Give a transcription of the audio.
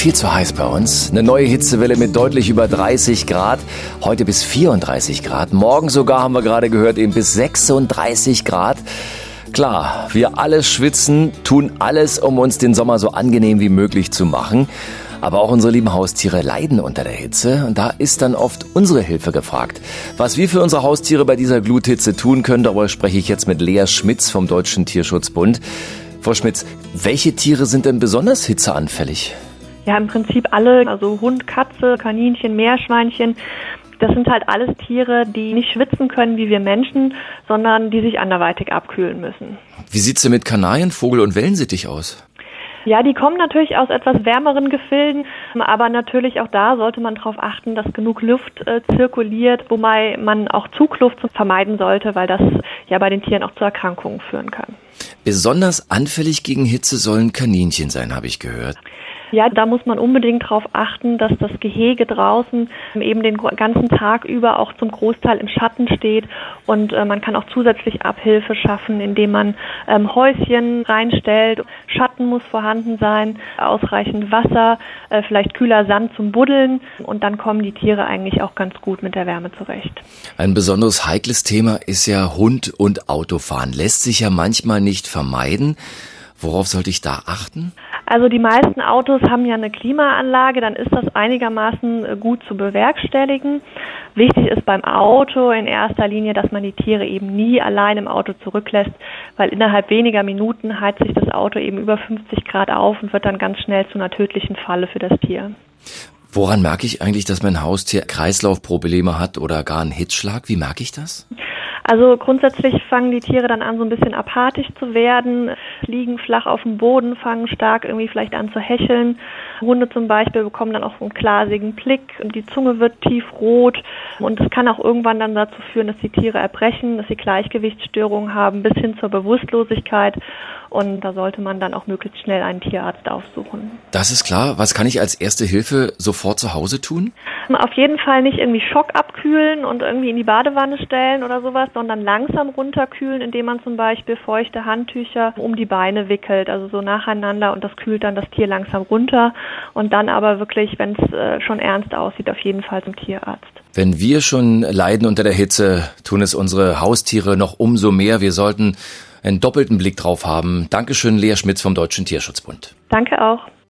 Viel zu heiß bei uns. Eine neue Hitzewelle mit deutlich über 30 Grad. Heute bis 34 Grad. Morgen sogar, haben wir gerade gehört, eben bis 36 Grad. Klar, wir alle schwitzen, tun alles, um uns den Sommer so angenehm wie möglich zu machen. Aber auch unsere lieben Haustiere leiden unter der Hitze. Und da ist dann oft unsere Hilfe gefragt. Was wir für unsere Haustiere bei dieser Gluthitze tun können, darüber spreche ich jetzt mit Lea Schmitz vom Deutschen Tierschutzbund. Frau Schmitz, welche Tiere sind denn besonders hitzeanfällig? Ja, im Prinzip alle, also Hund, Katze, Kaninchen, Meerschweinchen. Das sind halt alles Tiere, die nicht schwitzen können wie wir Menschen, sondern die sich anderweitig abkühlen müssen. Wie sieht's denn mit Kanarien, Vogel und Wellensittich aus? Ja, die kommen natürlich aus etwas wärmeren Gefilden, aber natürlich auch da sollte man darauf achten, dass genug Luft zirkuliert, wobei man auch Zugluft vermeiden sollte, weil das ja bei den Tieren auch zu Erkrankungen führen kann. Besonders anfällig gegen Hitze sollen Kaninchen sein, habe ich gehört. Ja, da muss man unbedingt darauf achten, dass das Gehege draußen eben den ganzen Tag über auch zum Großteil im Schatten steht und man kann auch zusätzlich Abhilfe schaffen, indem man Häuschen reinstellt. Schatten muss vorhanden sein, ausreichend Wasser, vielleicht kühler Sand zum Buddeln und dann kommen die Tiere eigentlich auch ganz gut mit der Wärme zurecht. Ein besonders heikles Thema ist ja Hund und Autofahren. Lässt sich ja manchmal nicht vermeiden. Worauf sollte ich da achten? Also die meisten Autos haben ja eine Klimaanlage, dann ist das einigermaßen gut zu bewerkstelligen. Wichtig ist beim Auto in erster Linie, dass man die Tiere eben nie allein im Auto zurücklässt, weil innerhalb weniger Minuten heizt sich das Auto eben über 50 Grad auf und wird dann ganz schnell zu einer tödlichen Falle für das Tier. Woran merke ich eigentlich, dass mein Haustier Kreislaufprobleme hat oder gar einen Hitzschlag? Wie merke ich das? Also grundsätzlich fangen die Tiere dann an, so ein bisschen apathisch zu werden, liegen flach auf dem Boden, fangen stark irgendwie vielleicht an zu hecheln. Hunde zum Beispiel bekommen dann auch so einen glasigen Blick und die Zunge wird tiefrot und das kann auch irgendwann dann dazu führen, dass die Tiere erbrechen, dass sie Gleichgewichtsstörungen haben bis hin zur Bewusstlosigkeit und da sollte man dann auch möglichst schnell einen Tierarzt aufsuchen. Das ist klar. Was kann ich als erste Hilfe sofort zu Hause tun? Auf jeden Fall nicht irgendwie Schock abkühlen und irgendwie in die Badewanne stellen oder sowas, sondern langsam runterkühlen, indem man zum Beispiel feuchte Handtücher um die Beine wickelt, also so nacheinander und das kühlt dann das Tier langsam runter und dann aber wirklich, wenn es schon ernst aussieht, auf jeden Fall zum Tierarzt. Wenn wir schon leiden unter der Hitze, tun es unsere Haustiere noch umso mehr. Wir sollten einen doppelten Blick drauf haben. Dankeschön, Lea Schmitz vom Deutschen Tierschutzbund. Danke auch.